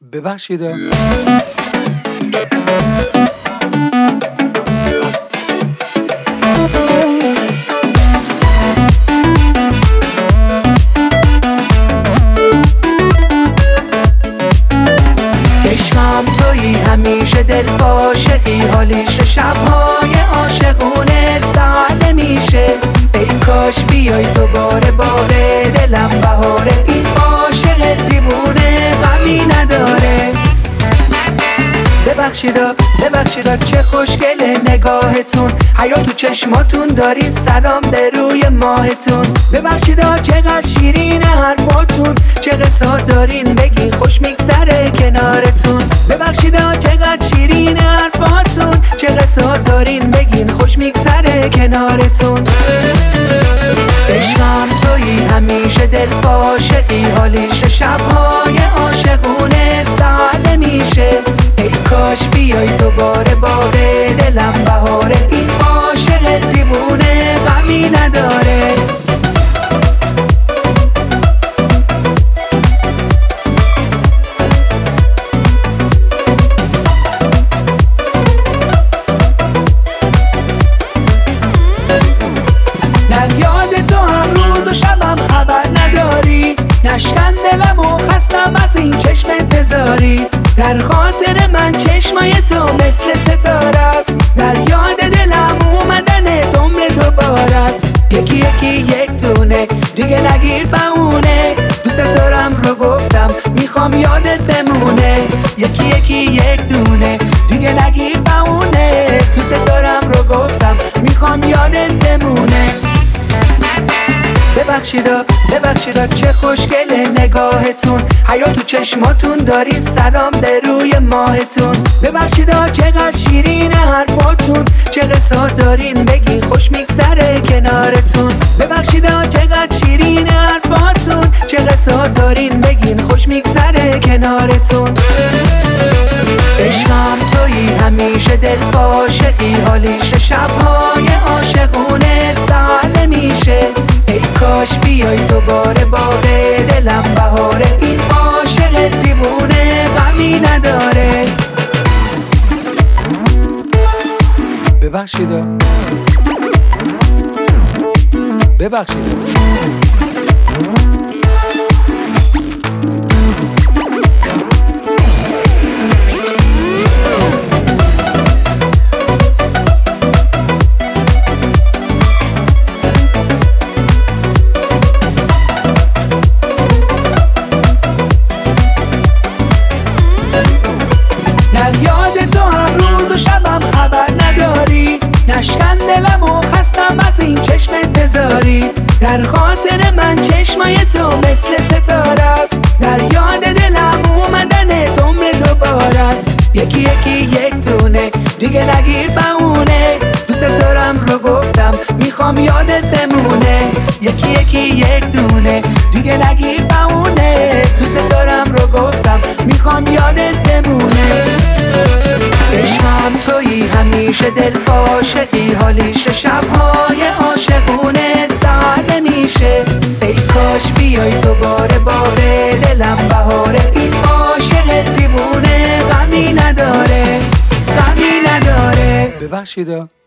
ببخشید. عشقم تویی همیشه دل عاشقی، حالیش شبهای عاشقونه سر نمیشه. ای کاش بیای دوباره باره دلم بهاره، این عاشق دیوونه غمی نداره. ببخشیدا چه خوشگله نگاهتون، حیا تو چشماتون داری سلام به روی ماهتون. ببخشیدا چقدر شیرینه حرفاتون، چه قصه دارین بگین خوش میگذره کنارتون. ببخشیدا چقدر شیرینه حرفاتون، چه قصه دارین بگین خوش میگذره کنارتون. عشقم تویی همیشه دل عاشقی، حالیش شبهای عاشقونه سر نمیشه. ای کاش بیای دوباره باره دلم بهاره، این عاشق دیوونه غمی نداره. در یاد تو هم روز و شبم خبر نداری، نشکن دلم و خستم از این چشم انتظاری. در خاطر من چشمای تو مثل ستاره است، در یاد دلم اومدن عمر دوباره است. یکی یک دونه دیگه نگیر بهونه، دوست دارم رو گفتم میخوام یادت بمونه. یکی یک دونه دیگه نگیر بهونه، دوست دارم رو گفتم میخوام یادت بمونه. ببخشیدا چه خوشگله نگاهتون، حیا تو چشماتون داری سلام به روی ماهتون. ببخشیدا چقدر شیرینه حرفاتون، چه قصه دارین بگین خوش میگذره کنارتون. ببخشیدا چقدر شیرینه حرفاتون، چه قصه دارین بگین خوش میگذره کنارتون. عشقم تویی همیشه دل عاشقی، حالیش شبهای عاشقونه سر نمیشه. ای کاش بیای دوباره باره دلم بهاره، این عاشق دیوونه غمی نداره. ببخشید. نشکن دلم و خستم از این چشم انتظاری. در خاطر من چشمای تو مثل ستاره است، در یاد دلم اومدن عمر دوباره است. یکی یک دونه دیگه نگیر بهونه، دوست دارم رو گفتم میخوام یادت بمونه. یکی یک دونه دیگه نگیر بهونه، دوست دارم رو گفتم میخوام یادت بمونه. عشقم تویی همیشه دل عاشقی، حالیش شبهای عاشقونه سر نمیشه. ای کاش بیای دوباره باره دلم بهاره، این عاشق دیوونه غمی نداره. ببخشید.